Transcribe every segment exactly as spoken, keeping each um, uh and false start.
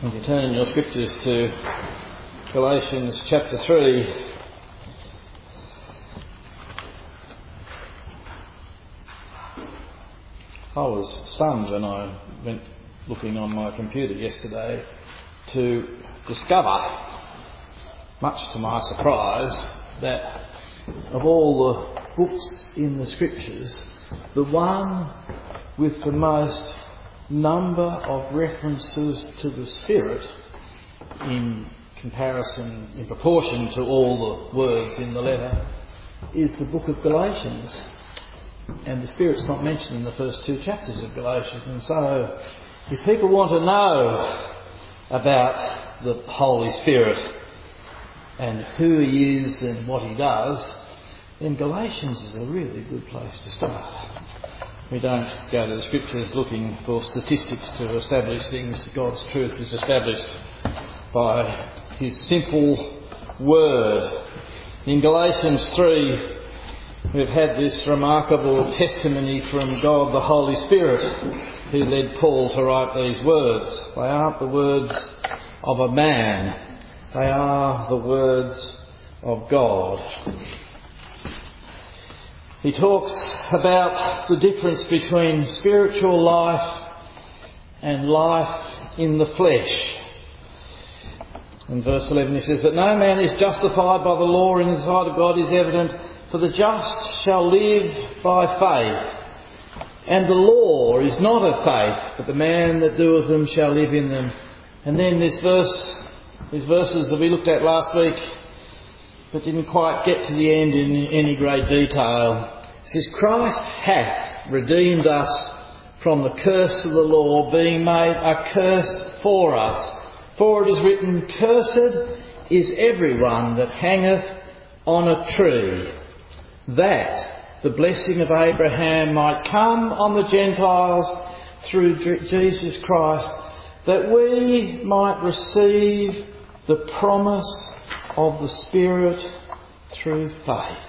If you turn in your scriptures to Galatians chapter three, I was stunned when I went looking on my computer yesterday to discover, much to my surprise, that of all the books in the scriptures, the one with the most number of references to the Spirit in comparison, in proportion to all the words in the letter, is the book of Galatians. And the Spirit's not mentioned in the first two chapters of Galatians. And so, if people want to know about the Holy Spirit and who He is and what He does, then Galatians is a really good place to start. We don't go to the Scriptures looking for statistics to establish things. God's truth is established by His simple word. In Galatians three, we've had this remarkable testimony from God the Holy Spirit, who led Paul to write these words. They aren't the words of a man. They are the words of God. He talks about the difference between spiritual life and life in the flesh. In verse eleven he says, "But no man is justified by the law in the sight of God is evident, for the just shall live by faith. And the law is not of faith, but the man that doeth them shall live in them." And then this verse, these verses that we looked at last week, but didn't quite get to the end in any great detail. It says, "Christ hath redeemed us from the curse of the law, being made a curse for us. For it is written, Cursed is everyone that hangeth on a tree, that the blessing of Abraham might come on the Gentiles through Jesus Christ, that we might receive the promise of the Spirit through faith."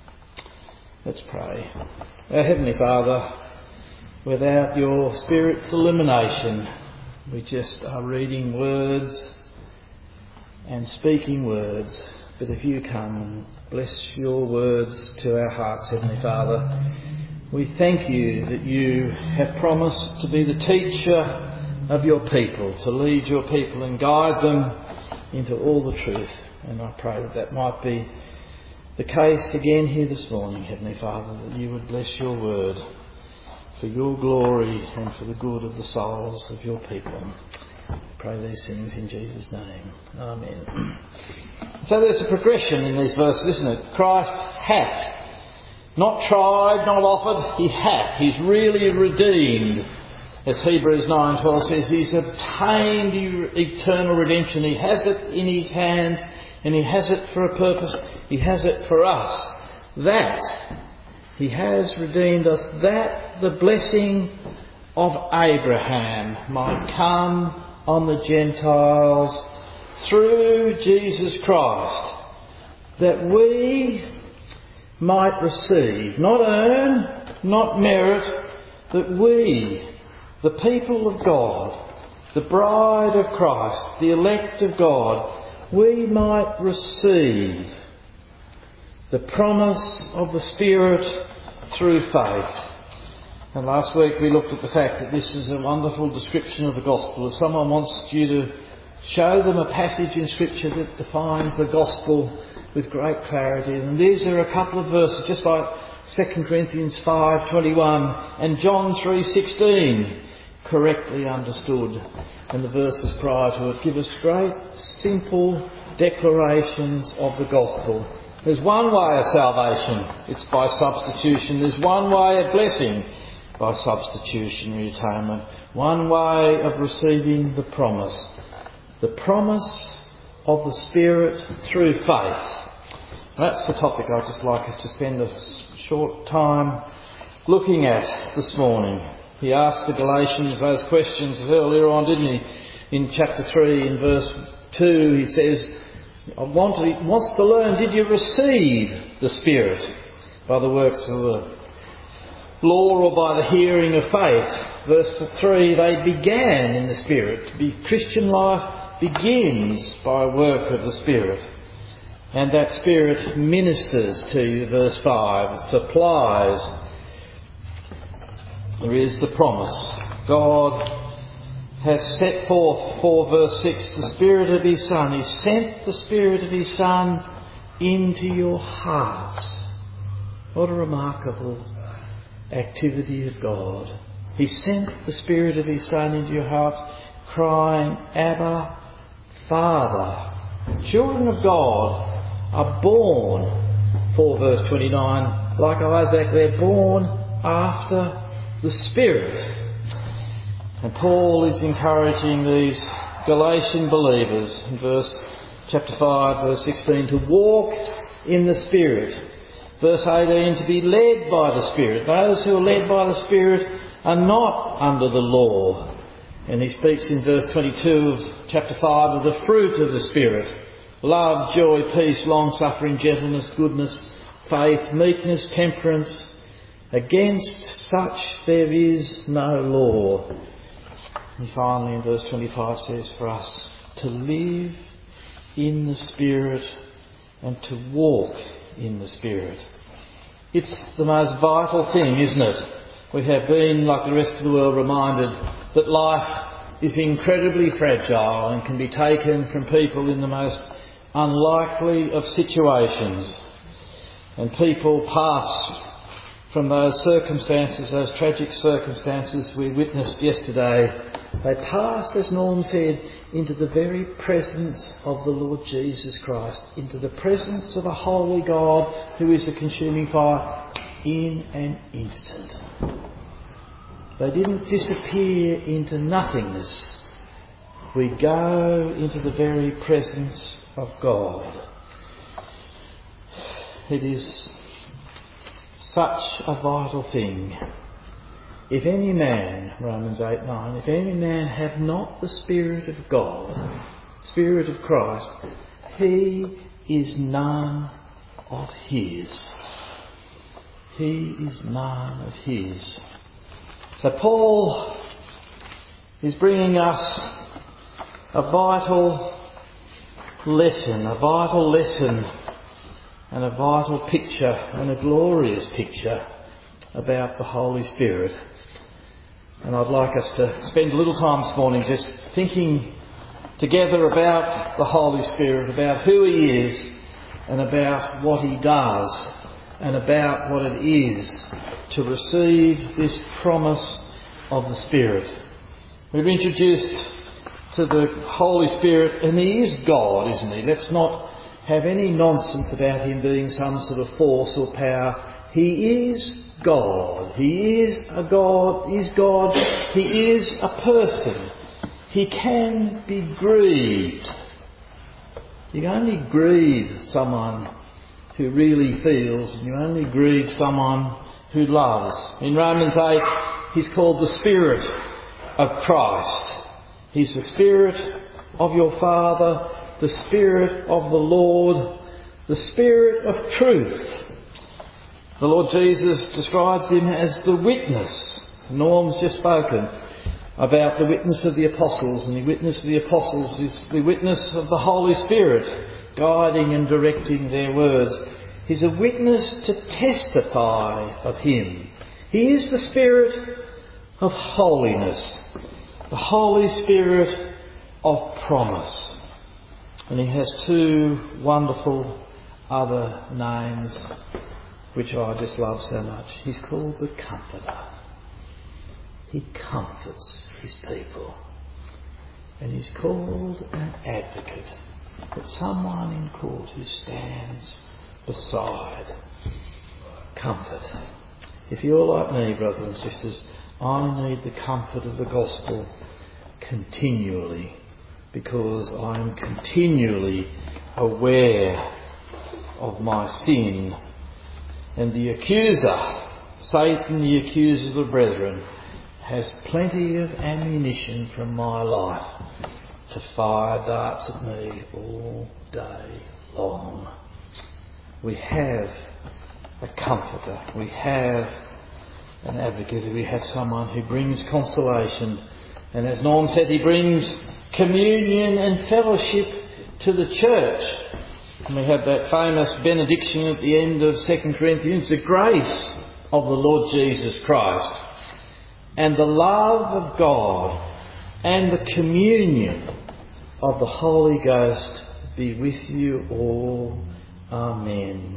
Let's pray. Our Heavenly Father, without your Spirit's illumination, we just are reading words and speaking words. But if you come and bless your words to our hearts, Heavenly Father, we thank you that you have promised to be the teacher of your people, to lead your people and guide them into all the truth. And I pray that that might be the case again here this morning, Heavenly Father, that you would bless your word for your glory and for the good of the souls of your people. I pray these things in Jesus' name. Amen. So there's a progression in these verses, isn't it? Christ hath. Not tried, not offered, He hath. He's really redeemed. As Hebrews nine twelve says, He's obtained eternal redemption. He has it in His hands and He has it for a purpose. He has it for us. That He has redeemed us, that the blessing of Abraham might come on the Gentiles through Jesus Christ, that we might receive, not earn, not merit, that we, the people of God, the bride of Christ, the elect of God, we might receive the promise of the Spirit through faith. And last week we looked at the fact that this is a wonderful description of the gospel. If someone wants you to show them a passage in Scripture that defines the gospel with great clarity, and these are a couple of verses, just like Second Corinthians five twenty-one and John three sixteen, correctly understood, and the verses prior to it give us great, simple declarations of the gospel. There's one way of salvation, it's by substitution. There's one way of blessing, by substitutionary atonement. One way of receiving the promise, the promise of the Spirit through faith. That's the topic I'd just like us to spend a short time looking at this morning. He asked the Galatians those questions earlier on, didn't he? In chapter three, in verse two, he says, I want to, he wants to learn, did you receive the Spirit by the works of the law or by the hearing of faith. Verse three, they began in the Spirit. The Christian life begins by work of the Spirit. And that Spirit ministers to you, verse five, supplies. There is the promise. God has set forth for verse six the Spirit of His Son. He sent the Spirit of His Son into your hearts. What a remarkable activity of God. He sent the Spirit of His Son into your hearts, crying, Abba, Father. Children of God are born, for verse twenty-nine, like Isaac, they're born after the Spirit. And Paul is encouraging these Galatian believers in verse chapter five, verse sixteen, to walk in the Spirit. Verse eighteen, to be led by the Spirit. Those who are led by the Spirit are not under the law. And he speaks in verse twenty-two of chapter five of the fruit of the Spirit. Love, joy, peace, long-suffering, gentleness, goodness, faith, meekness, temperance. Against such there is no law. And finally in verse twenty-five says for us to live in the Spirit and to walk in the Spirit. It's the most vital thing, isn't it? We have been, like the rest of the world, reminded that life is incredibly fragile and can be taken from people in the most unlikely of situations. And people pass from those circumstances, those tragic circumstances we witnessed yesterday, they passed, as Norm said, into the very presence of the Lord Jesus Christ, into the presence of a holy God who is a consuming fire in an instant. They didn't disappear into nothingness. We go into the very presence of God. It is such a vital thing. If any man, Romans eight nine, if any man have not the Spirit of God, Spirit of Christ, he is none of his. He is none of his. So Paul is bringing us a vital lesson, a vital lesson and a vital picture and a glorious picture about the Holy Spirit. And I'd like us to spend a little time this morning just thinking together about the Holy Spirit, about who He is and about what He does and about what it is to receive this promise of the Spirit. We've introduced to the Holy Spirit, and He is God, isn't He? Let's not have any nonsense about Him being some sort of force or power. He is God. He is a God, is God. He is a person. He can be grieved. You can only grieve someone who really feels, and you only grieve someone who loves. In Romans eight, He's called the Spirit of Christ. He's the Spirit of your Father, the Spirit of the Lord, the Spirit of truth. The Lord Jesus describes Him as the witness. Norm's just spoken about the witness of the apostles, and the witness of the apostles is the witness of the Holy Spirit guiding and directing their words. He's a witness to testify of Him. He is the Spirit of holiness, the Holy Spirit of promise. And He has two wonderful other names which I just love so much. He's called the Comforter. He comforts His people. And He's called an Advocate. But someone in court who stands beside. Comfort. If you're like me, brothers and sisters, I need the comfort of the gospel continually, because I am continually aware of my sin. And the accuser, Satan, the accuser of the brethren, has plenty of ammunition from my life to fire darts at me all day long. We have a comforter. We have an advocate. We have someone who brings consolation. And as Norm said, he brings communion and fellowship to the church. And we have that famous benediction at the end of Second Corinthians, the grace of the Lord Jesus Christ and the love of God and the communion of the Holy Ghost be with you all. Amen.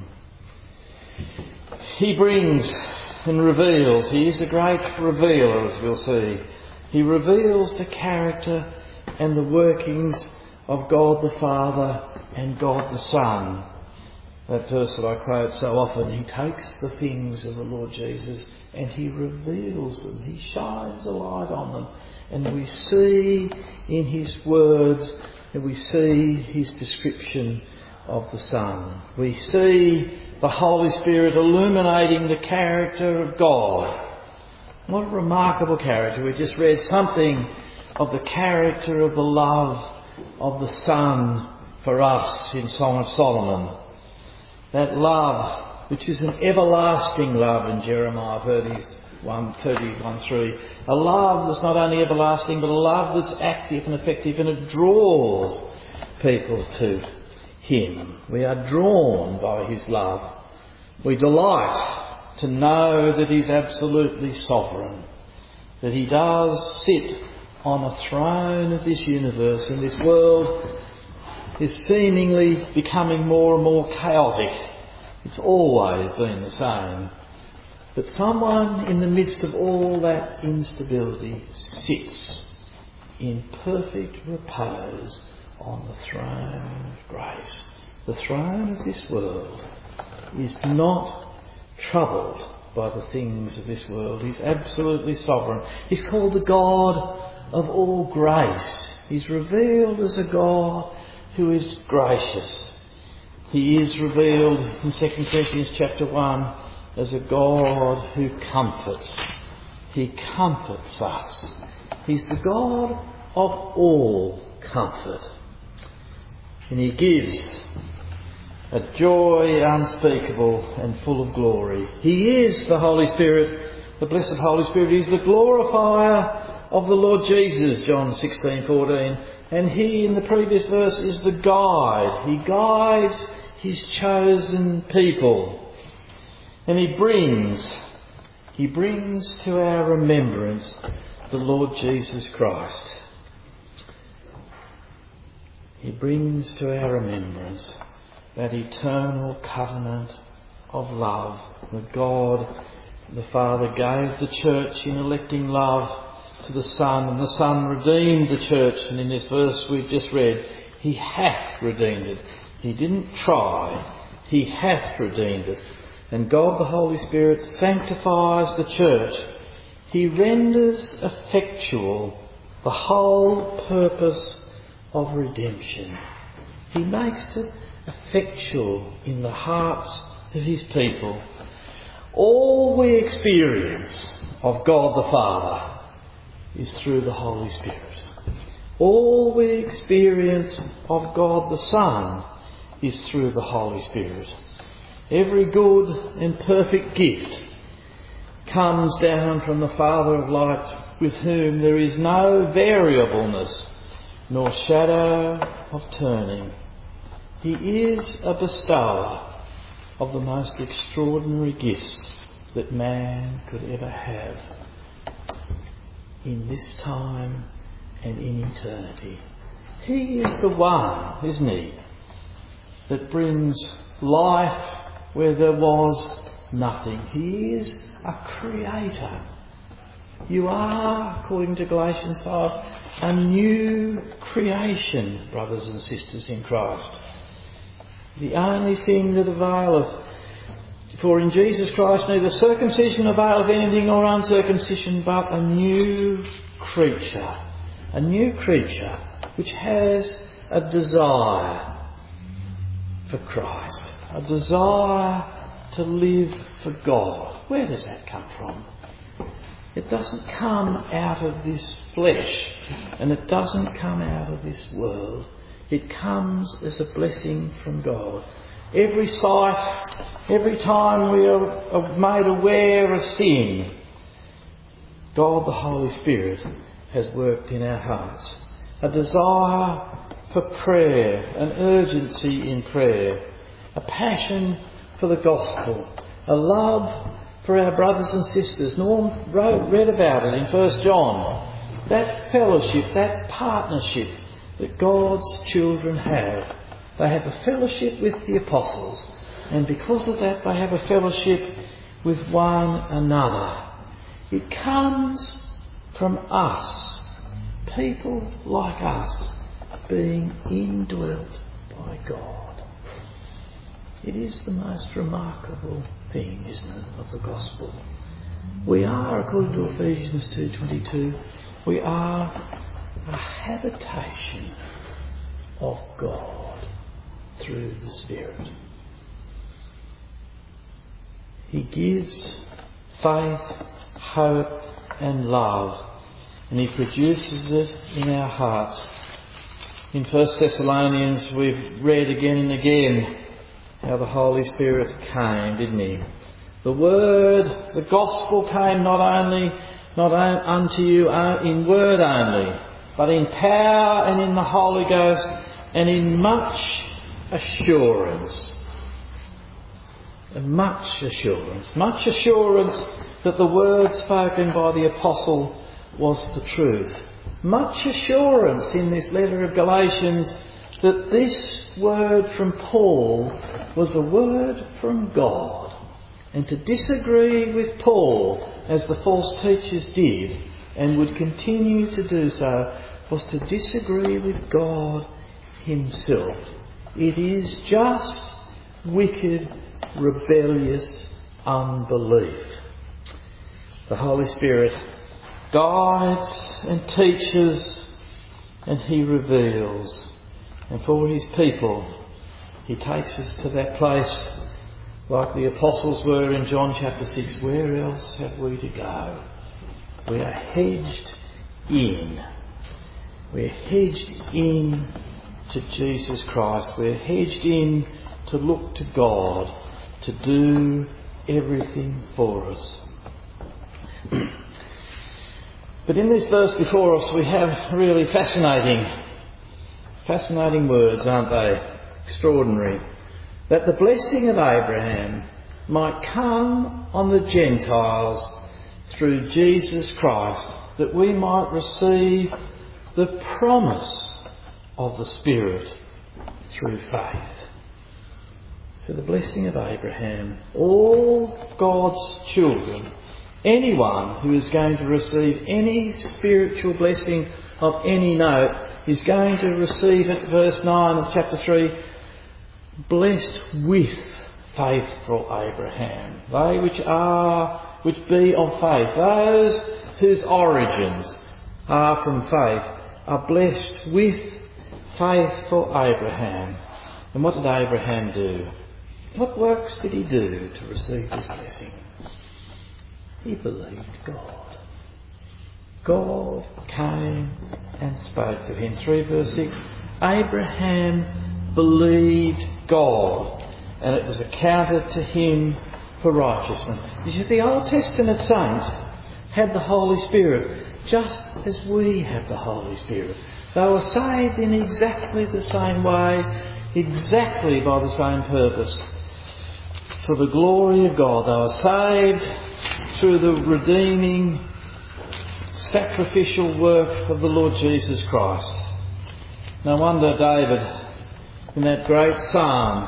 He brings and reveals. He is a great revealer, as we'll see. He reveals the character and the workings of God the Father and God the Son. That verse that I quote so often, he takes the things of the Lord Jesus and he reveals them. He shines a light on them. And we see in his words, and we see his description of the Son. We see the Holy Spirit illuminating the character of God. What a remarkable character. We just read something of the character of the love of the Son for us in Song of Solomon. That love, which is an everlasting love in Jeremiah thirty-one, thirty-one three. A love that's not only everlasting, but a love that's active and effective, and it draws people to him. We are drawn by his love. We delight to know that he's absolutely sovereign, that he does sit on a throne of this universe, and this world is seemingly becoming more and more chaotic. It's always been the same. But someone in the midst of all that instability sits in perfect repose on the throne of grace. The throne of this world is not troubled by the things of this world. He's absolutely sovereign. He's called the God of all grace. He's revealed as a God who is gracious. He is revealed in Second Corinthians chapter one as a God who comforts. He comforts us. He's the God of all comfort. And he gives a joy unspeakable and full of glory. He is the Holy Spirit, the blessed Holy Spirit. He's the glorifier of the Lord Jesus, John sixteen fourteen. And he, in the previous verse, is the guide. He guides his chosen people. And he brings, he brings to our remembrance the Lord Jesus Christ. He brings to our remembrance that eternal covenant of love that God the Father gave the church in electing love to the Son, and the Son redeemed the church. And in this verse we've just read, he hath redeemed it. He didn't try, he hath redeemed it. And God the Holy Spirit sanctifies the church. He renders effectual the whole purpose of redemption. He makes it effectual in the hearts of his people. All we experience of God the Father is through the Holy Spirit. All we experience of God the Son is through the Holy Spirit. Every good and perfect gift comes down from the Father of lights, with whom there is no variableness nor shadow of turning. He is a bestower of the most extraordinary gifts that man could ever have in this time and in eternity. He is the one, isn't he, that brings life where there was nothing. He is a creator. You are, according to Galatians five, a new creation, brothers and sisters in Christ. The only thing that availeth, for in Jesus Christ neither circumcision availeth anything nor uncircumcision, but a new creature. A new creature which has a desire for Christ. A desire to live for God. Where does that come from? It doesn't come out of this flesh, and it doesn't come out of this world. It comes as a blessing from God. Every sight, every time we are made aware of sin, God the Holy Spirit has worked in our hearts. A desire for prayer, an urgency in prayer, a passion for the gospel, a love for our brothers and sisters. Norm wrote, read about it in First John. That fellowship, that partnership that God's children have. They have a fellowship with the apostles, and because of that they have a fellowship with one another. It comes from us, people like us, being indwelt by God. It is the most remarkable thing, isn't it, of the gospel. We are, according to Ephesians two twenty-two, we are a habitation of God through the Spirit. He gives faith, hope and love, and He produces it in our hearts. In First Thessalonians we've read again and again how the Holy Spirit came, didn't He? The Word, the Gospel came not only not unto you in word only, but in power and in the Holy Ghost and in much assurance. And much assurance. Much assurance that the word spoken by the apostle was the truth. Much assurance in this letter of Galatians that this word from Paul was a word from God. And to disagree with Paul, as the false teachers did, and would continue to do so, was to disagree with God Himself. It is just wicked, rebellious unbelief. The Holy Spirit guides and teaches, and He reveals. And for His people, He takes us to that place like the apostles were in John chapter six. Where else have we to go? We are hedged in. We're hedged in to Jesus Christ. We're hedged in to look to God, to do everything for us. But in this verse before us we have really fascinating, fascinating words, aren't they? Extraordinary. That the blessing of Abraham might come on the Gentiles through Jesus Christ, that we might receive the promise of the Spirit through faith. So the blessing of Abraham, all God's children, anyone who is going to receive any spiritual blessing of any note is going to receive it, verse nine of chapter three, blessed with faithful Abraham. They which are, which be of faith, those whose origins are from faith, are blessed with faithful Abraham. And what did Abraham do? What works did he do to receive this blessing? He believed God. God came and spoke to him. three verse six, Abraham believed God, and it was accounted to him for righteousness. You see, the Old Testament saints had the Holy Spirit just as we have the Holy Spirit. They were saved in exactly the same way, exactly by the same purpose. For the glory of God. They were saved through the redeeming, sacrificial work of the Lord Jesus Christ. No wonder David, in that great psalm,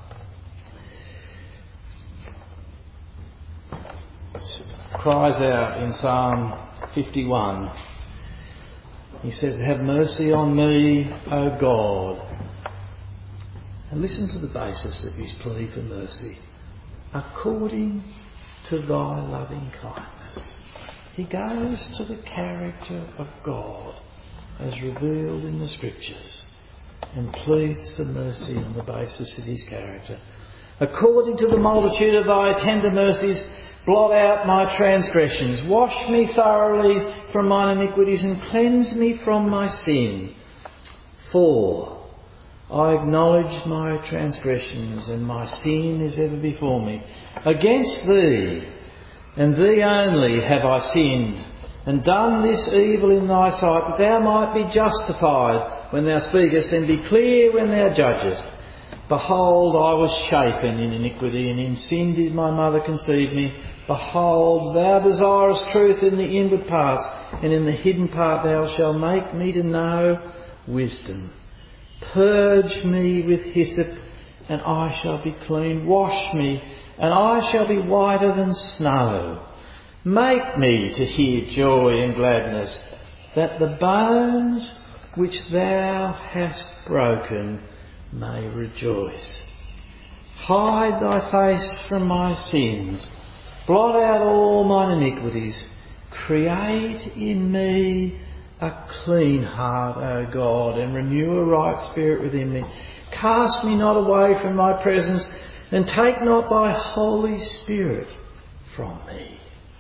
cries out in Psalm fifty-one. He says, have mercy on me, O God. And listen to the basis of his plea for mercy. According to thy loving kindness. He goes to the character of God as revealed in the Scriptures and pleads for mercy on the basis of his character. According to the multitude of thy tender mercies, blot out my transgressions. Wash me thoroughly from mine iniquities and cleanse me from my sin. For I acknowledge my transgressions, and my sin is ever before me. Against thee, and thee only, have I sinned, and done this evil in thy sight, that thou might be justified when thou speakest, and be clear when thou judgest. Behold, I was shapen in iniquity, and in sin did my mother conceive me. Behold, thou desirest truth in the inward parts, and in the hidden part thou shalt make me to know wisdom. Purge me with hyssop, and I shall be clean. Wash me, and I shall be whiter than snow. Make me to hear joy and gladness, that the bones which thou hast broken may rejoice. Hide thy face from my sins. Blot out all mine iniquities. Create in me a clean heart, O God, and renew a right spirit within me. Cast me not away from thy presence, and take not thy Holy Spirit from me.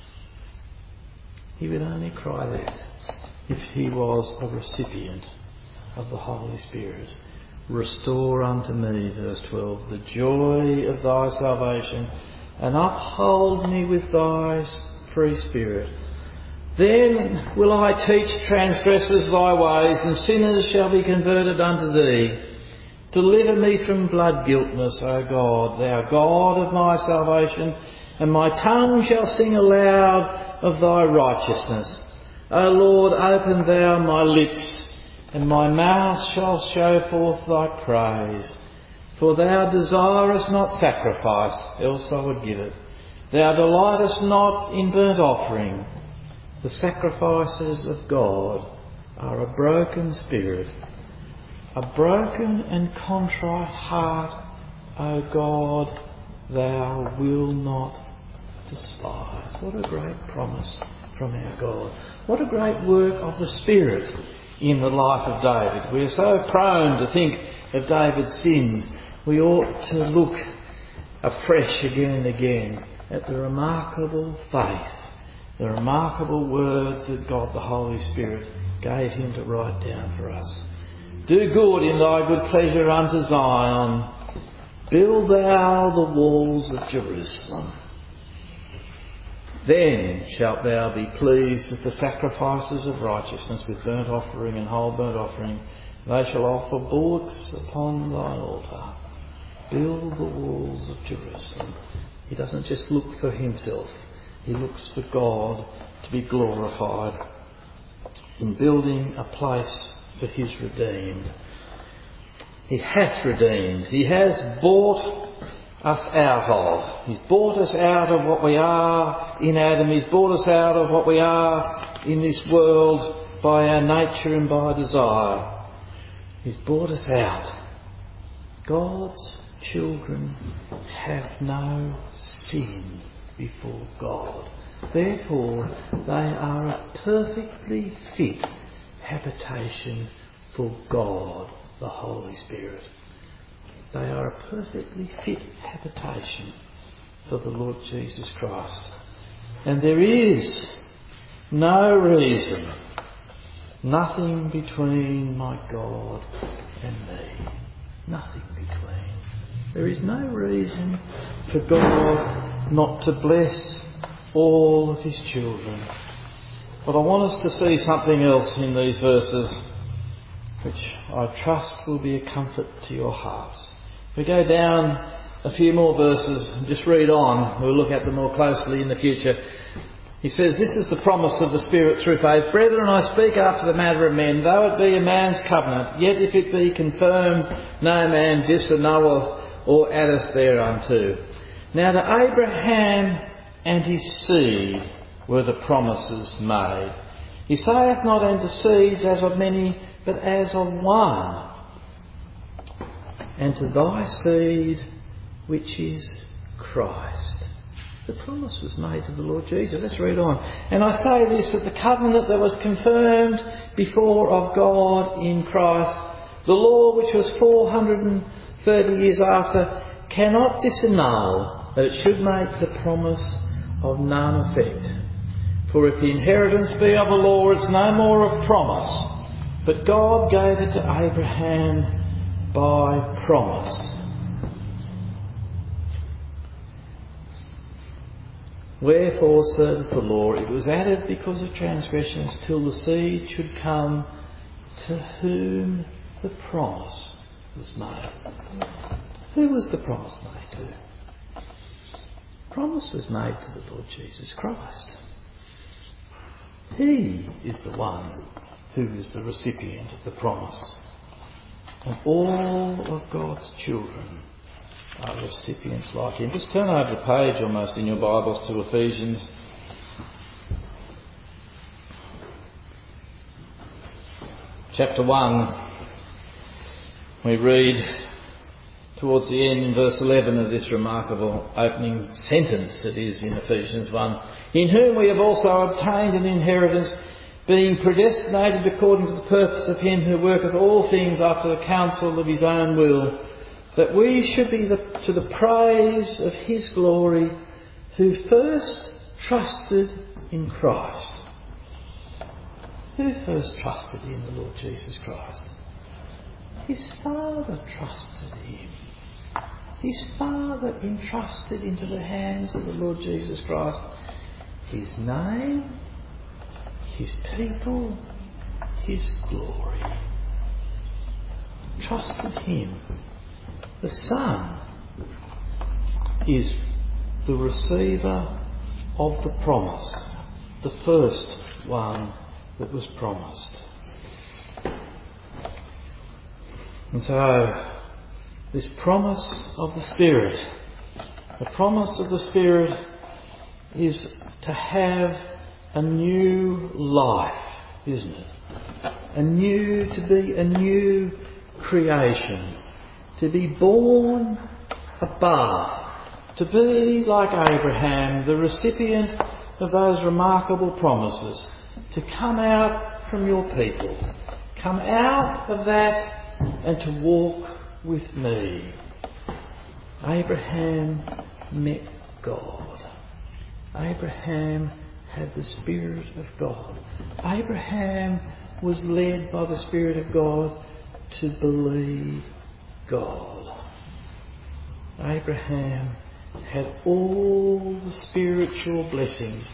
He would only cry that if he was a recipient of the Holy Spirit. Restore unto me, verse twelve, the joy of thy salvation, and uphold me with thy free spirit. Then will I teach transgressors thy ways, and sinners shall be converted unto thee. Deliver me from blood guiltness, O God, thou God of my salvation, and my tongue shall sing aloud of thy righteousness. O Lord, open thou my lips, and my mouth shall show forth thy praise. For thou desirest not sacrifice, else I would give it. Thou delightest not in burnt offering. The sacrifices of God are a broken spirit, a broken and contrite heart, O God, thou wilt not despise. What a great promise from our God. What a great work of the Spirit in the life of David. We are so prone to think of David's sins. We ought to look afresh again and again at the remarkable faith, the remarkable words that God the Holy Spirit gave him to write down for us. Do good in thy good pleasure unto Zion. Build thou the walls of Jerusalem. Then shalt thou be pleased with the sacrifices of righteousness, with burnt offering and whole burnt offering. They shall offer bullocks upon thine altar. Build the walls of Jerusalem. He doesn't just look for himself. He looks for God to be glorified in building a place for his redeemed. He hath redeemed. He has bought us out of. He's bought us out of what we are in Adam. He's bought us out of what we are in this world by our nature and by desire. He's bought us out. God's children have no sin before God. Therefore, they are a perfectly fit habitation for God, the Holy Spirit. They are a perfectly fit habitation for the Lord Jesus Christ. And there is no reason, nothing between my God and me. Nothing between. There is no reason for God not to bless all of his children. But I want us to see something else in these verses which I trust will be a comfort to your hearts. If we go down a few more verses and just read on, we'll look at them more closely in the future. He says, this is the promise of the Spirit through faith. Brethren, I speak after the manner of men, though it be a man's covenant, yet if it be confirmed, no man disannulleth or addeth thereunto. Now to Abraham and his seed were the promises made. He saith not unto seeds as of many, but as of one. And to thy seed, which is Christ. The promise was made to the Lord Jesus. Let's read on. And I say this, that the covenant that was confirmed before of God in Christ, the law which was four hundred thirty years after, cannot disannul that it should make the promise of none effect. For if the inheritance be of a law, it's no more of promise. But God gave it to Abraham by promise. Wherefore saith the law, it was added because of transgressions, till the seed should come to whom the promise was made. Who was the promise made to? Promise was made to the Lord Jesus Christ. He is the one who is the recipient of the promise. And all of God's children are recipients like him. Just turn over the page almost in your Bibles to Ephesians. Chapter one. We read towards the end in verse eleven of this remarkable opening sentence that is in Ephesians one. In whom we have also obtained an inheritance, being predestinated according to the purpose of him who worketh all things after the counsel of his own will, that we should be the, to the praise of his glory, who first trusted in Christ. Who first trusted in the Lord Jesus Christ? His Father trusted him. His Father entrusted into the hands of the Lord Jesus Christ his name, his people, his glory. Trusted him. The Son is the receiver of the promise, the first one that was promised. And so, this promise of the Spirit, the promise of the Spirit is to have a new life, isn't it? A new, to be a new creation, to be born above, to be like Abraham, the recipient of those remarkable promises, to come out from your people, come out of that and to walk with me. Abraham met God. Abraham had the Spirit of God. Abraham was led by the Spirit of God to believe God. Abraham had all the spiritual blessings,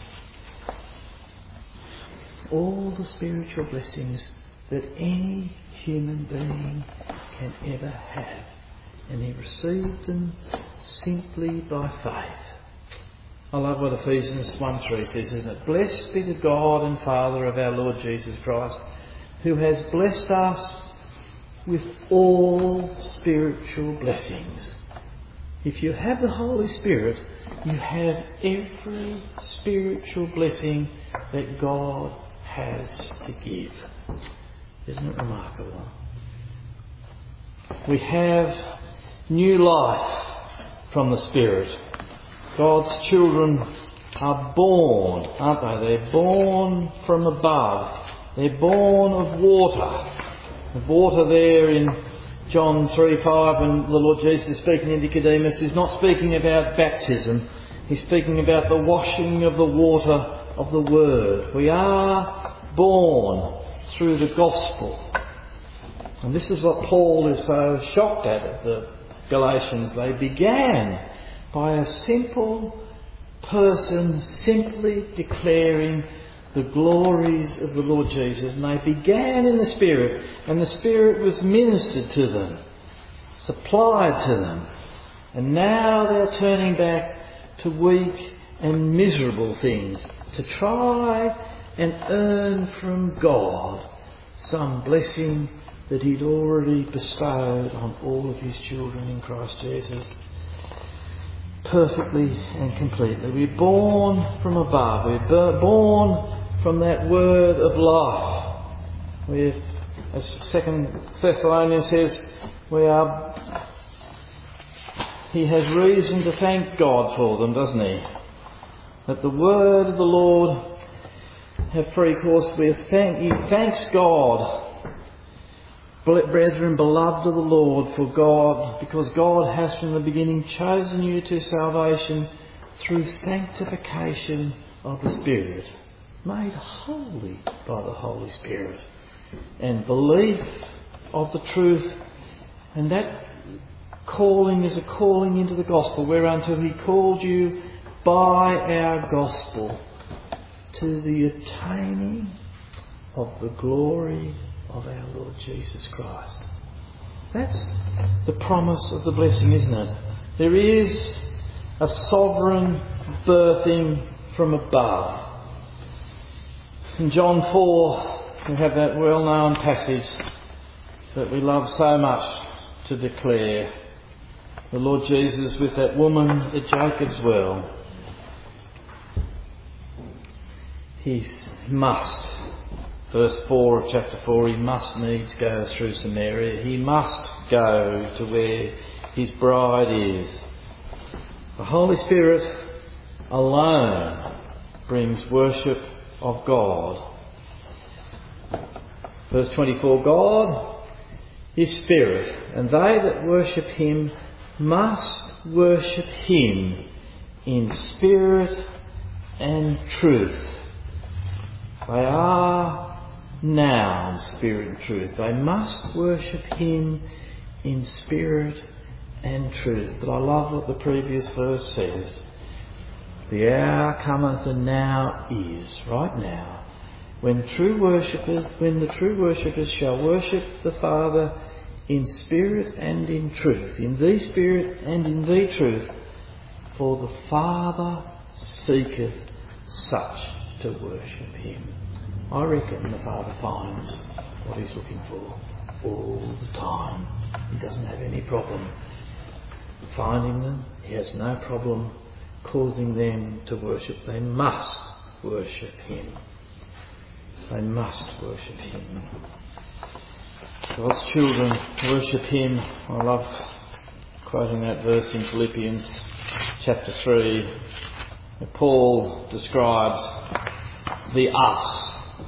all the spiritual blessings that any human being can ever have. And he received them simply by faith. I love what Ephesians one three says, isn't it? Blessed be the God and Father of our Lord Jesus Christ, who has blessed us with all spiritual blessings. If you have the Holy Spirit, you have every spiritual blessing that God has to give. Isn't it remarkable? We have new life from the Spirit. God's children are born, aren't they? They're born from above. They're born of water. The water there in John three five, and the Lord Jesus speaking to Nicodemus, is not speaking about baptism. He's speaking about the washing of the water of the Word. We are born through the gospel. And this is what Paul is so shocked at at the Galatians. They began by a simple person simply declaring the glories of the Lord Jesus. And they began in the Spirit, and the Spirit was ministered to them, supplied to them. And now they're turning back to weak and miserable things, to try and earn from God some blessing that he'd already bestowed on all of his children in Christ Jesus, perfectly and completely. We're born from above. We're born from that word of life. We're, as Second Thessalonians says, we are. He has reason to thank God for them, doesn't he? That the word of the Lord have free course. We thank. He thanks God, brethren, beloved of the Lord, for God, because God has from the beginning chosen you to salvation through sanctification of the Spirit, made holy by the Holy Spirit, and belief of the truth. And that calling is a calling into the gospel, whereunto he called you by our gospel to the attaining of the glory of our Lord Jesus Christ. That's the promise of the blessing, isn't it? There is a sovereign birthing from above. In John four, we have that well-known passage that we love so much to declare. The Lord Jesus with that woman at Jacob's well. He must, verse four of chapter four, he must needs go through Samaria. He must go to where his bride is. The Holy Spirit alone brings worship of God. Verse twenty-four, God is Spirit, and they that worship him must worship him in spirit and truth. They are now spirit and truth. They must worship him in spirit and truth. But I love what the previous verse says. The hour cometh, and now is, right now, when true worshippers, when the true worshippers shall worship the Father in spirit and in truth, in the spirit and in the truth, for the Father seeketh such to worship him. I reckon the Father finds what he's looking for all the time. He doesn't have any problem finding them. He has no problem causing them to worship. They must worship him. They must worship him. God's children worship him. I love quoting that verse in Philippians chapter three, where Paul describes the us.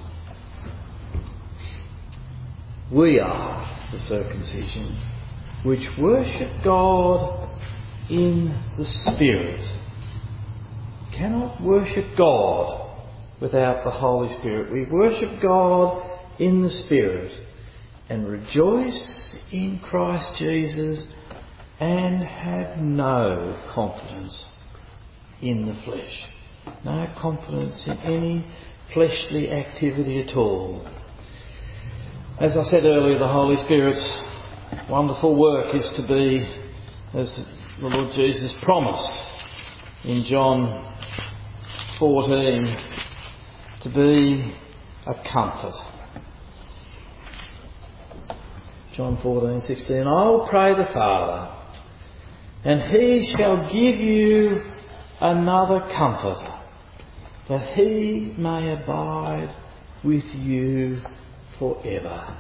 We are the circumcision which worship God in the Spirit. Cannot worship God without the Holy Spirit. We worship God in the Spirit and rejoice in Christ Jesus and have no confidence in the flesh. No confidence in any fleshly activity at all. As I said earlier, the Holy Spirit's wonderful work is to be, as the Lord Jesus promised in John fourteen, to be a comfort. John fourteen sixteen, I will pray the Father, and he shall give you another comforter, that he may abide with you forever.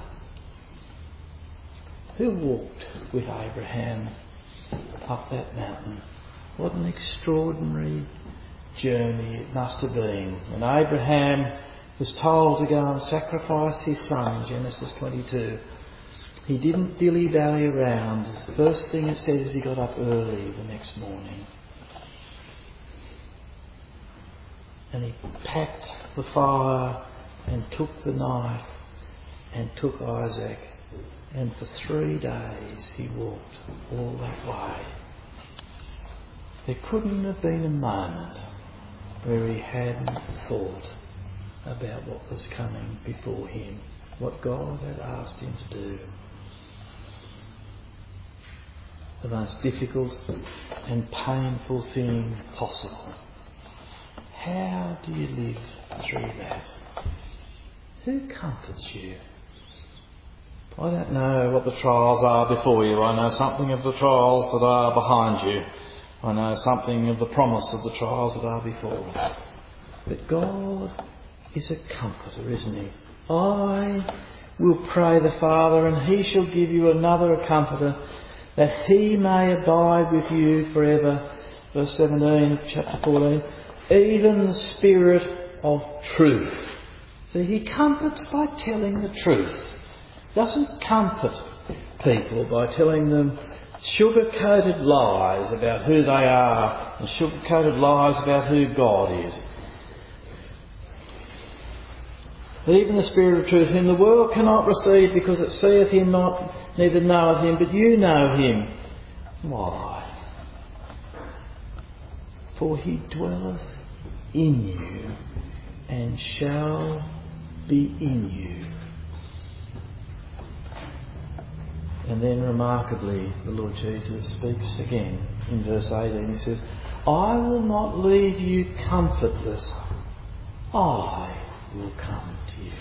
Who walked with Abraham up that mountain? What an extraordinary journey it must have been. When Abraham was told to go and sacrifice his son in Genesis twenty-two, he didn't dilly-dally around. The first thing it says is he got up early the next morning. And he packed the fire and took the knife and took Isaac, and for three days he walked all that way. There couldn't have been a moment where he hadn't thought about what was coming before him, what God had asked him to do. The most difficult and painful thing possible. How do you live through that? Who comforts you? I don't know what the trials are before you. I know something of the trials that are behind you. I know something of the promise of the trials that are before us. But God is a comforter, isn't he? I will pray the Father, and he shall give you another comforter, that he may abide with you forever. Verse seventeen of chapter fourteen. Even the Spirit of truth. See, he comforts by telling the truth. Doesn't comfort people by telling them sugar-coated lies about who they are and sugar-coated lies about who God is. Even the Spirit of truth, whom the world cannot receive, because it seeth him not, neither knoweth him, but you know him. Why? for he dwelleth in you and shall be in you. And then remarkably, the Lord Jesus speaks again in verse eighteen. He says, I will not leave you comfortless. I will come to you.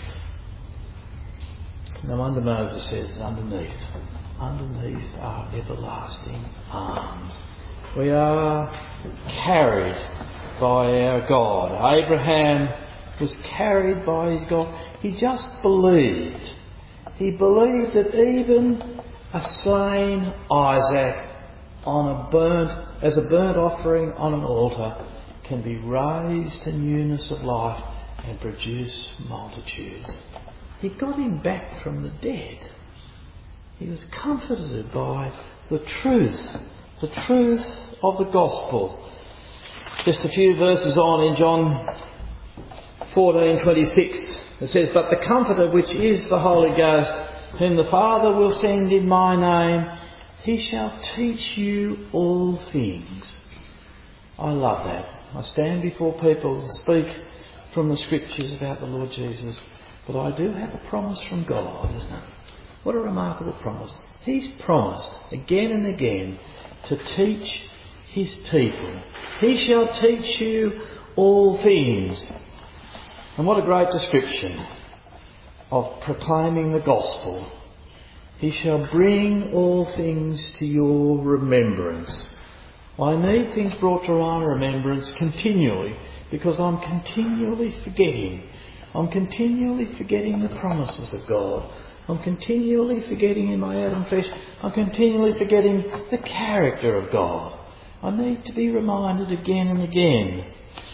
No wonder Moses says underneath, underneath are everlasting arms. We are carried by our God. Abraham was carried by his God. He just believed. He believed that even a slain Isaac on a burnt, as a burnt offering on an altar can be raised to newness of life and produce multitudes. He got him back from the dead. He was comforted by the truth, the truth of the gospel. Just a few verses on in John fourteen twenty-six, it says, But the Comforter, which is the Holy Ghost, whom the Father will send in my name, he shall teach you all things. I love that. I stand before people and speak from the Scriptures about the Lord Jesus, but I do have a promise from God, isn't it? What a remarkable promise. He's promised again and again to teach his people. He shall teach you all things. And what a great description of proclaiming the gospel. He shall bring all things to your remembrance. I need things brought to my remembrance continually because I'm continually forgetting. I'm continually forgetting the promises of God. I'm continually forgetting in my Adam flesh. I'm continually forgetting the character of God. I need to be reminded again and again.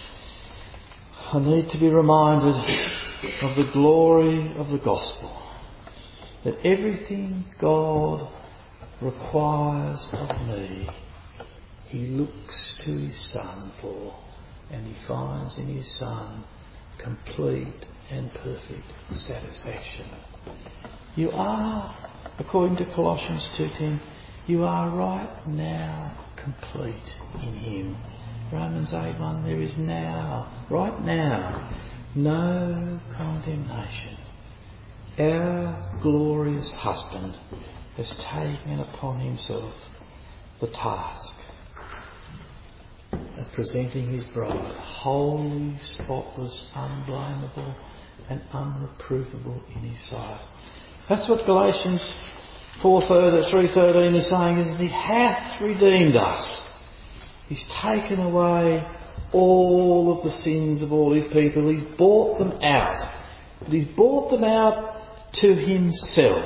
I need to be reminded of the glory of the gospel. That everything God requires of me, he looks to his Son for, and he finds in his Son complete and perfect satisfaction. You are, according to Colossians two ten, you are right now complete in him. Romans eight one, there is now, right now, no condemnation. Our glorious husband has taken upon himself the task of presenting his bride holy, spotless, unblameable and unreprovable in his sight. That's what Galatians four three thirteen is saying, is that he hath redeemed us. He's taken away all of the sins of all his people. He's bought them out. But he's bought them out to himself.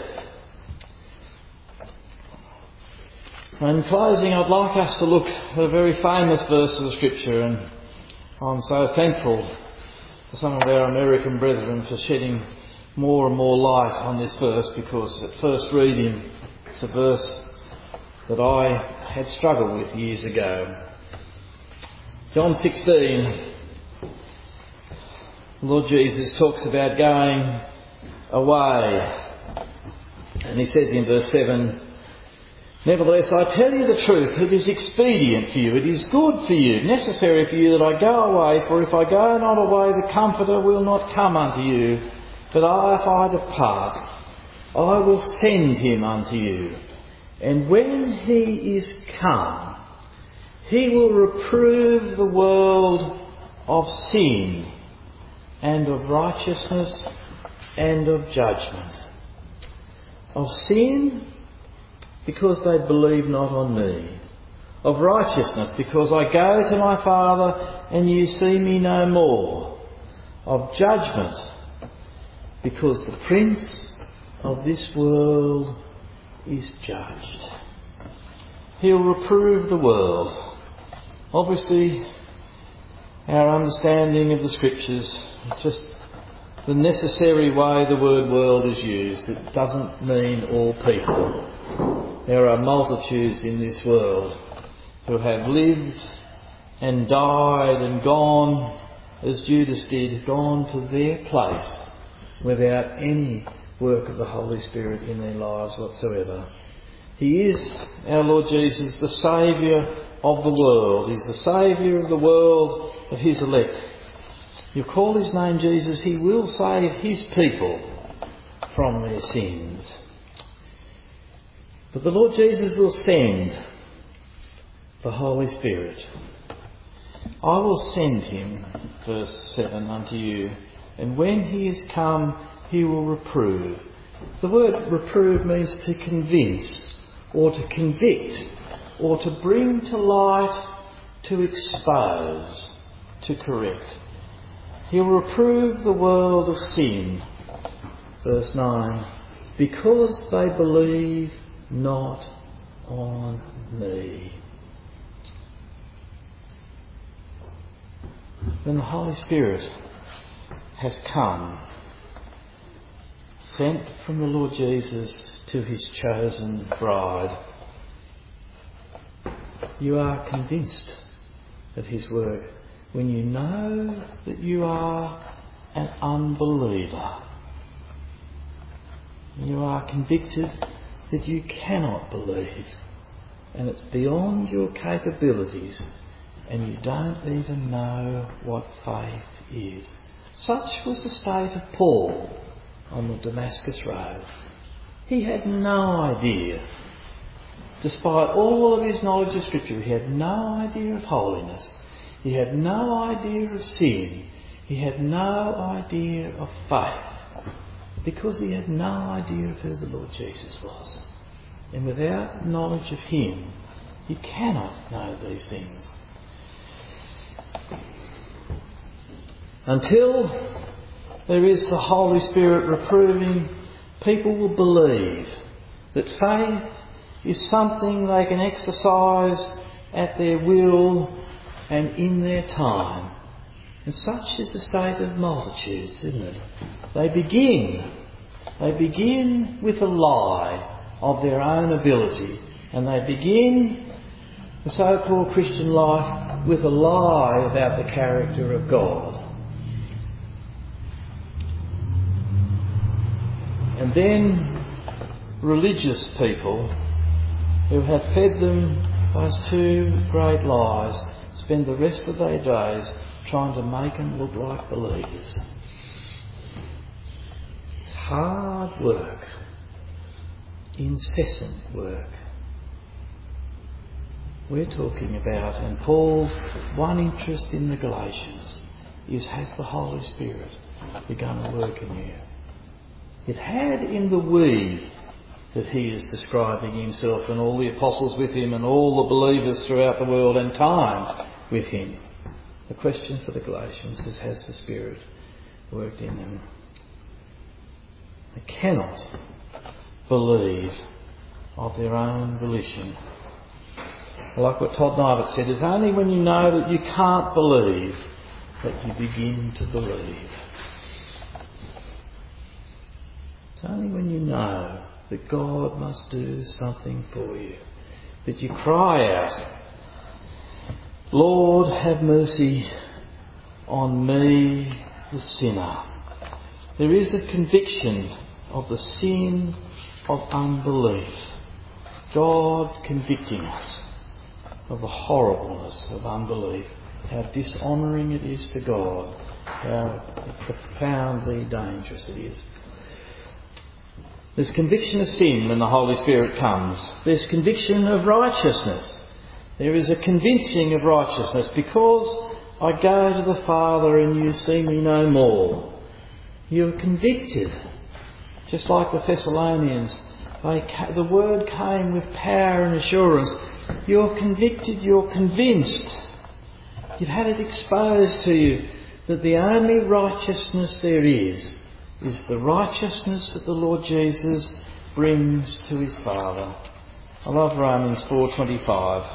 And in closing, I'd like us to look at a very famous verse of the Scripture, and I'm so thankful to some of our American brethren for shedding more and more light on this verse, because at first reading it's a verse that I had struggled with years ago. John sixteen, Lord Jesus talks about going away, and he says in verse seven, Nevertheless, I tell you the truth, it is expedient for you, it is good for you, necessary for you that I go away, for if I go not away, the Comforter will not come unto you, but I, if I depart, I will send him unto you. And when he is come, he will reprove the world of sin and of righteousness and of judgment. Of sin, because they believe not on me. Of righteousness, because I go to my Father and you see me no more. Of judgment, because the prince of this world is judged. He'll reprove the world. Obviously, our understanding of the Scriptures, just the necessary way the word world is used, it doesn't mean all people. There are multitudes in this world who have lived and died and gone, as Judas did, gone to their place without any work of the Holy Spirit in their lives whatsoever. He is, our Lord Jesus, the Saviour of the world. He's the Saviour of the world, of his elect. You call his name Jesus, he will save his people from their sins. But the Lord Jesus will send the Holy Spirit. I will send him, verse seven, unto you, and when he is come, he will reprove. The word reprove means to convince, or to convict, or to bring to light, to expose, to correct. He will reprove the world of sin, verse nine, because they believe not on me. When the Holy Spirit has come, sent from the Lord Jesus to his chosen bride, you are convinced of his work when you know that you are an unbeliever. You are convicted that you cannot believe, and it's beyond your capabilities, and you don't even know what faith is. Such was the state of Paul on the Damascus Road. He had no idea, despite all of his knowledge of Scripture, he had no idea of holiness. He had no idea of sin. He had no idea of faith, because he had no idea of who the Lord Jesus was. And without knowledge of him, you cannot know these things. Until there is the Holy Spirit reproving, people will believe that faith is something they can exercise at their will and in their time. And such is the state of multitudes, isn't it? They begin, they begin with a lie of their own ability, and they begin the so-called Christian life with a lie about the character of God. And then religious people who have fed them those two great lies spend the rest of their days trying to make them look like believers. It's hard work, incessant work. We're talking about, and Paul's one interest in the Galatians is, has the Holy Spirit begun to work in you? It had in the we that he is describing himself and all the apostles with him and all the believers throughout the world and time with him. The question for the Galatians is, has the Spirit worked in them? They cannot believe of their own volition. Like what Todd Knight said, it's only when you know that you can't believe that you begin to believe. It's only when you know that God must do something for you that you cry out, Lord, have mercy on me, the sinner. There is a conviction of the sin of unbelief. God convicting us of the horribleness of unbelief, how dishonouring it is to God, how profoundly dangerous it is. There's conviction of sin when the Holy Spirit comes. There's conviction of righteousness. There is a convincing of righteousness. Because I go to the Father and you see me no more. You're convicted. Just like the Thessalonians, they, the word came with power and assurance. You're convicted, you're convinced. You've had it exposed to you that the only righteousness there is is the righteousness that the Lord Jesus brings to his Father. I love Romans four twenty-five.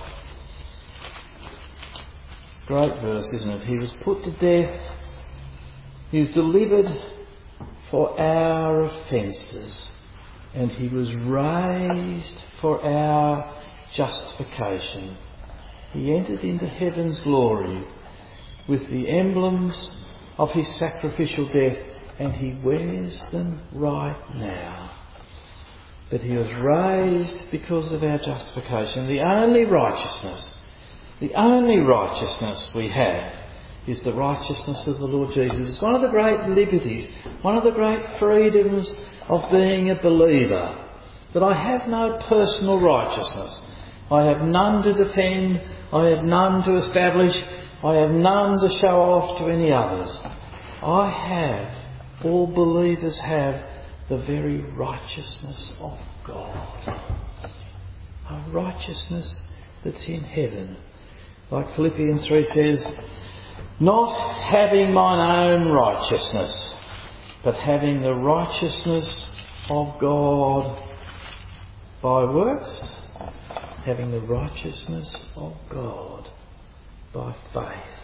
Great verse, isn't it? He was put to death. He was delivered for our offences, and he was raised for our justification. He entered into heaven's glory with the emblems of his sacrificial death, and he wears them right now. but he was raised because of our justification. The only righteousness, the only righteousness we have is the righteousness of the Lord Jesus. It's one of the great liberties, one of the great freedoms of being a believer, that I have no personal righteousness. I have none to defend, I have none to establish, I have none to show off to any others. I have, all believers have, the very righteousness of God. A righteousness that's in heaven. Like Philippians three says, not having mine own righteousness, but having the righteousness of God by works, having the righteousness of God by faith,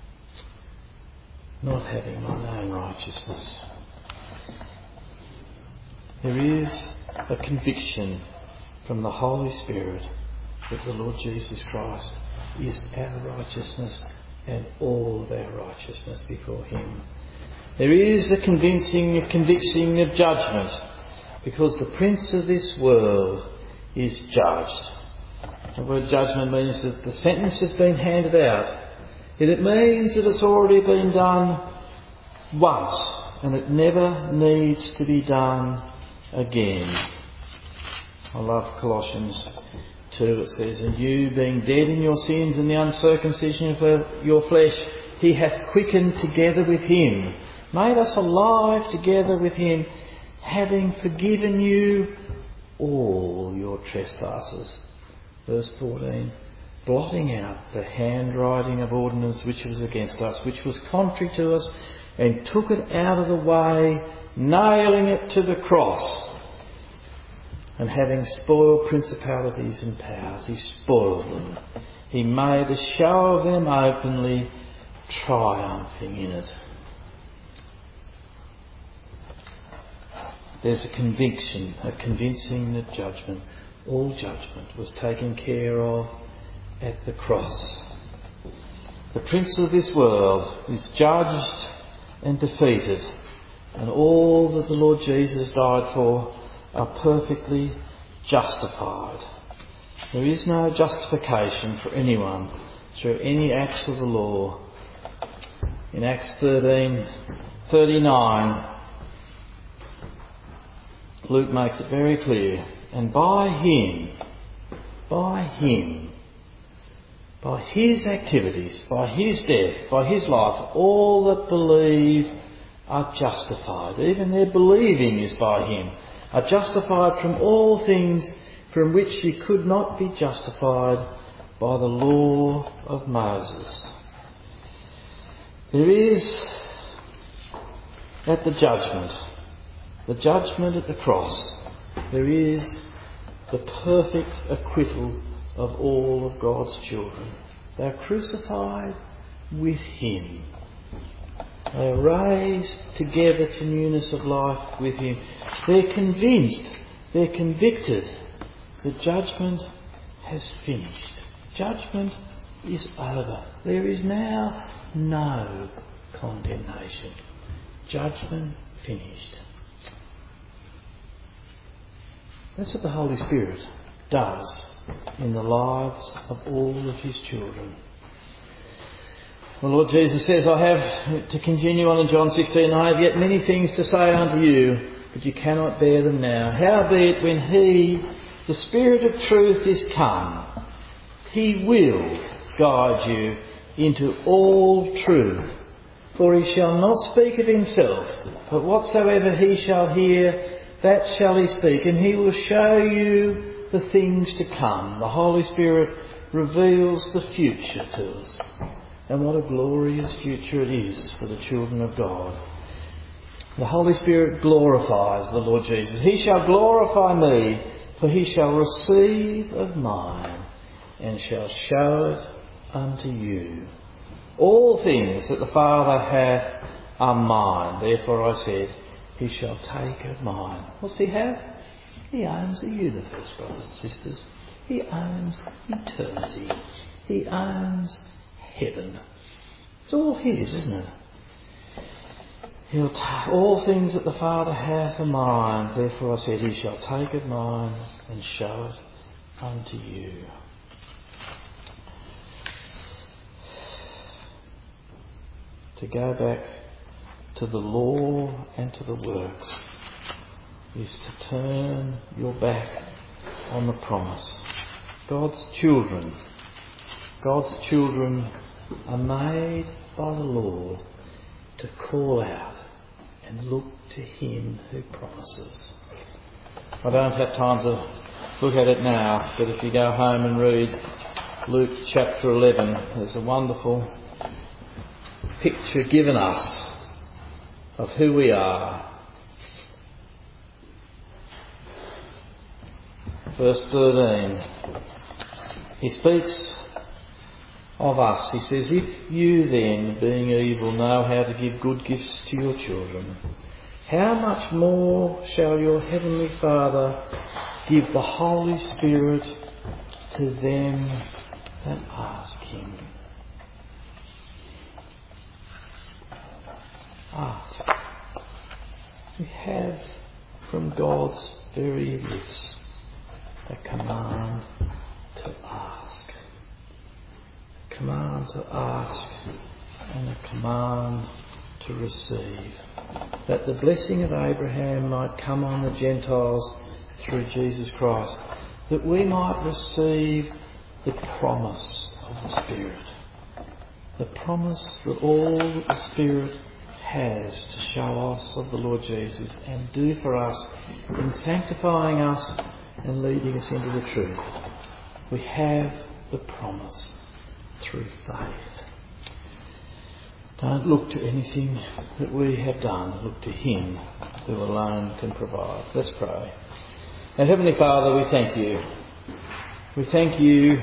not having mine own righteousness. There is a conviction from the Holy Spirit that the Lord Jesus Christ is our righteousness and all of our righteousness before Him. There is a convincing, a conviction of judgment, because the prince of this world is judged. The word judgment means that the sentence has been handed out. And it means that it's already been done once and it never needs to be done again. I love Colossians two. It says, and you being dead in your sins and the uncircumcision of your flesh, He hath quickened together with Him, made us alive together with Him, having forgiven you all your trespasses. Verse fourteen, blotting out the handwriting of ordinance which was against us, which was contrary to us, and took it out of the way, nailing it to the cross. And having spoiled principalities and powers, He spoiled them. He made a show of them openly, triumphing in it. There's a conviction, a convincing that judgment, all judgment was taken care of at the cross. The prince of this world is judged and defeated, and all that the Lord Jesus died for are perfectly justified. There is no justification for anyone through any acts of the law. In Acts thirteen thirty-nine, Luke makes it very clear, and by Him, by Him, by His activities, by His death, by His life, all that believe are justified. Even their believing is by Him. Are justified from all things from which you could not be justified by the law of Moses. There is, at the judgment, the judgment at the cross, there is the perfect acquittal of all of God's children. They are crucified with Him. They are raised together to newness of life with Him. They're convinced, they're convicted that judgment has finished. Judgment is over. There is now no condemnation. Judgment finished. That's what the Holy Spirit does in the lives of all of His children. The Lord Jesus says, I have, to continue on in John sixteen, I have yet many things to say unto you, but you cannot bear them now. Howbeit, when He, the Spirit of truth, is come, He will guide you into all truth. For He shall not speak of Himself, but whatsoever He shall hear, that shall He speak, and He will show you the things to come. The Holy Spirit reveals the future to us. And what a glorious future it is for the children of God. The Holy Spirit glorifies the Lord Jesus. He shall glorify me, for He shall receive of mine, and shall show it unto you. All things that the Father hath are mine. Therefore I said, He shall take of mine. What's He have? He owns the universe, brothers and sisters. He owns eternity. He owns heaven. It's all His, isn't it? He'll take all things that the Father hath are mine. Therefore I said, he shall take of mine and show it unto you. To go back to the law and to the works is to turn your back on the promise. God's children, God's children are made by the Lord to call out and look to Him who promises. I don't have time to look at it now, but if you go home and read Luke chapter eleven, there's a wonderful picture given us of who we are. Verse thirteen, he speaks of us. He says, if you then, being evil, know how to give good gifts to your children, how much more shall your heavenly Father give the Holy Spirit to them that ask Him? Ask. We have from God's very lips a command to ask. A command to ask and a command to receive. That the blessing of Abraham might come on the Gentiles through Jesus Christ. That we might receive the promise of the Spirit. The promise that all that the Spirit has to show us of the Lord Jesus and do for us in sanctifying us and leading us into the truth. We have the promise through faith. Don't look to anything that we have done. Look to Him who alone can provide. Let's pray. And Heavenly Father, we thank you. We thank you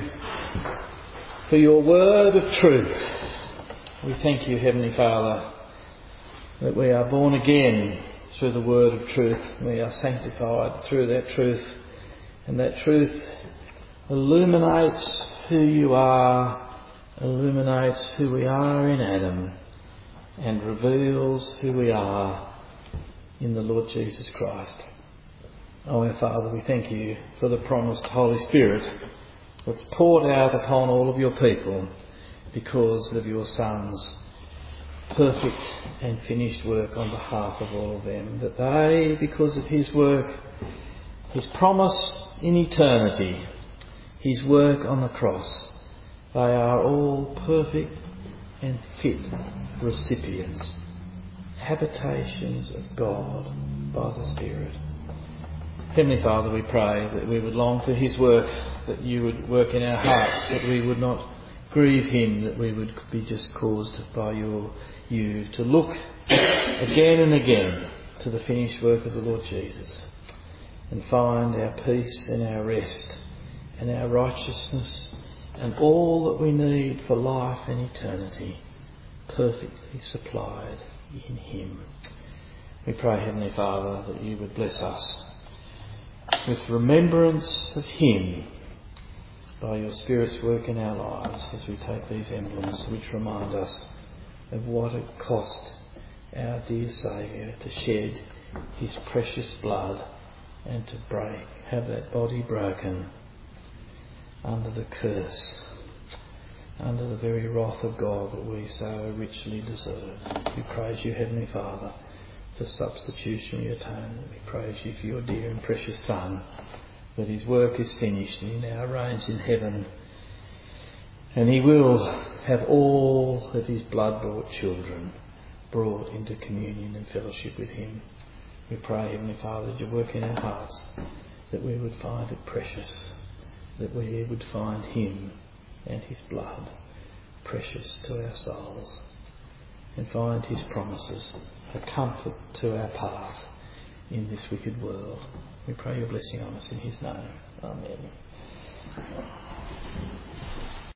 for your word of truth. We thank you, Heavenly Father, that we are born again through the word of truth. We are sanctified through that truth. And that truth illuminates who you are, illuminates who we are in Adam, and reveals who we are in the Lord Jesus Christ. Oh, our Father, we thank you for the promised Holy Spirit that's poured out upon all of your people because of your Son's perfect and finished work on behalf of all of them. That they, because of His work, His promise in eternity, His work on the cross, they are all perfect and fit recipients, habitations of God by the Spirit. Heavenly Father, we pray that we would long for His work, that you would work in our hearts, that we would not grieve Him, that we would be just caused by your you to look again and again to the finished work of the Lord Jesus and find our peace and our rest and our righteousness and all that we need for life and eternity perfectly supplied in Him. We pray, Heavenly Father, that you would bless us with remembrance of Him by your Spirit's work in our lives as we take these emblems which remind us of what it cost our dear Saviour to shed His precious blood and to break, have that body broken under the curse, under the very wrath of God that we so richly deserve. We praise you, Heavenly Father, for substitutionary atonement. We praise you for your dear and precious Son, that His work is finished and He now reigns in heaven, and He will have all of His blood-bought children brought into communion and fellowship with Him. We pray, Heavenly Father, that you work in our hearts, that we would find it precious, that we would find Him and His blood precious to our souls, and find His promises a comfort to our path in this wicked world. We pray your blessing on us in His name. Amen.